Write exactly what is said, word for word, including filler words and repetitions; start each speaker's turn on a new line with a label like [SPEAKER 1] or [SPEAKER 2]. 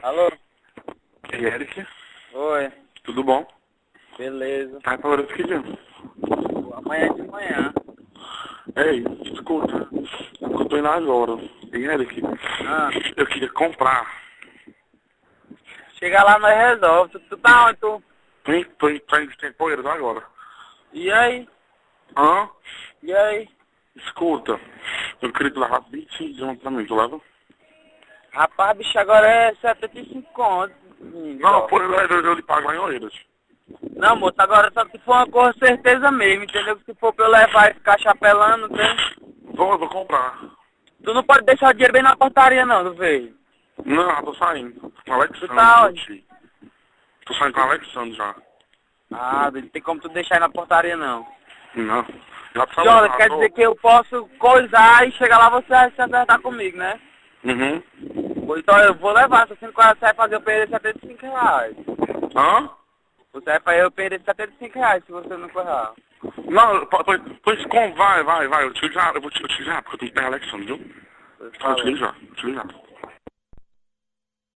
[SPEAKER 1] Alô?
[SPEAKER 2] E Eric,
[SPEAKER 1] Oi.
[SPEAKER 2] tudo bom?
[SPEAKER 1] Beleza.
[SPEAKER 2] Tá pra hora que dia?
[SPEAKER 1] Amanhã de manhã.
[SPEAKER 2] Ei, escuta, eu tô indo agora. E Eric,
[SPEAKER 1] Ah.
[SPEAKER 2] eu queria comprar.
[SPEAKER 1] Chega lá, nós resolve. Tu, tu tá onde, tu?
[SPEAKER 2] Tô em, tô em, tô em Tempoeiras agora.
[SPEAKER 1] E aí?
[SPEAKER 2] Hã?
[SPEAKER 1] E aí?
[SPEAKER 2] Escuta, eu queria que tu levasse vinte de uma pra mim, tu leva?
[SPEAKER 1] Rapaz, bicho, agora é setenta e cinco contos.
[SPEAKER 2] Não, pô, eu, eu, eu lhe pago lá em Oeiras.
[SPEAKER 1] Não, moço, agora só se for uma coisa certeza mesmo, entendeu? Se for pra eu levar e ficar chapelando, não tem?
[SPEAKER 2] Vou, eu vou comprar.
[SPEAKER 1] Tu não pode deixar o dinheiro bem na portaria não, não veio?
[SPEAKER 2] Não, eu tô saindo. Com o Alexandre.
[SPEAKER 1] Tu tá onde?
[SPEAKER 2] Tô saindo com o Alexandre já.
[SPEAKER 1] Ah, não tem como tu deixar aí na portaria não.
[SPEAKER 2] Não. Já tá
[SPEAKER 1] Jona,
[SPEAKER 2] lá,
[SPEAKER 1] quer
[SPEAKER 2] tô...
[SPEAKER 1] dizer que eu posso coisar e chegar lá você vai se acertar comigo, né?
[SPEAKER 2] Uhum.
[SPEAKER 1] Então eu vou levar, se você vai fazer eu perder setenta e cinco reais.
[SPEAKER 2] Hã?
[SPEAKER 1] Você vai fazer eu perder setenta e cinco reais se você não correr.
[SPEAKER 2] Não, pois, pois com, vai, vai, vai, eu te ligo já, eu vou te, eu te ligar, porque eu tenho que pegar a Alexandre, viu?
[SPEAKER 1] Eu
[SPEAKER 2] Tá, eu te
[SPEAKER 1] falo.
[SPEAKER 2] ligo já, eu te ligo já.